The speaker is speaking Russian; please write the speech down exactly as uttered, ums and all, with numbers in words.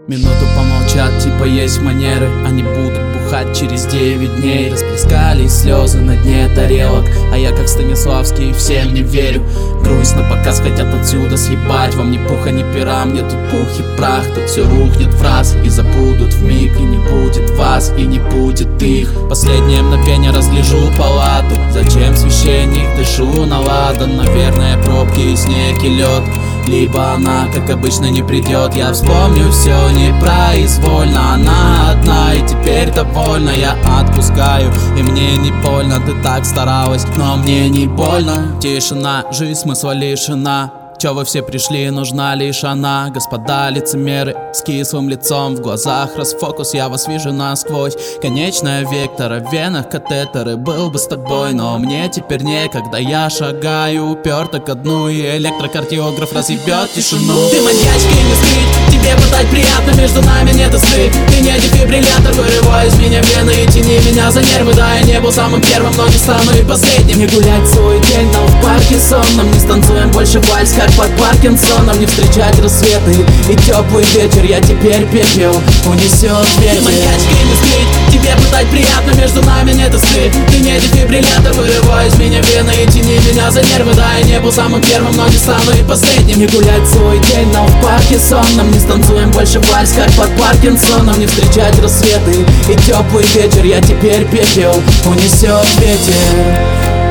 Минуту помолчат, типа есть манеры. Они будут бухать через девять дней. Расплескались слезы на дне тарелок, а я как Станиславский всем не верю. Грусть на показ, хотят отсюда съебать. Вам ни пуха, ни пера, мне тут пух и прах. Тут все рухнет в раз и забудут вмиг. И не будет вас, и не будет их. Последнее мгновение разгляжу палату. Зачем священник, дышу на ладан. Наверное пробки и снег и лед. Либо она, как обычно, не придет. Я вспомню все непроизвольно. Она одна и теперь довольна. Я отпускаю, и мне не больно. Ты так старалась, но мне не больно. Тишина, жизнь смысла лишена. Чё вы все пришли, нужна лишь она. Господа лицемеры с кислым лицом. В глазах расфокус, я вас вижу насквозь. Конечная вектора, в венах катетеры. Был бы с тобой, но мне теперь некогда. Я шагаю уперто ко дну, и электрокардиограф разъебет тишину. Ты маньячка и не скрыть, тебе пытать приятно. Между нами нет искры, ты не дефибриллятор. Вырывай из меня вены и тяни меня за нервы. Да, я не был самым первым, но не стану и последним. Не гулять свой день, но в парке сонном. Не станцуем больше вальс, как под Паркинсоном. Не встречать рассветы и теплый вечер. Я теперь пепел унесет ветер. Ты маньячка и не скрыть, тебе пытать приятно. Между нами нет искры, ты не дефибриллятор. Вырывай из меня вены и тяни меня за нервы. Да, я не был самым первым, но не стану и последним. Не гулять свой день, но в парке сонном. Не станцуем больше вальс, как под Паркинсоном. Не встречать рассветы и теплый вечер. Я теперь пепел унесет ветер.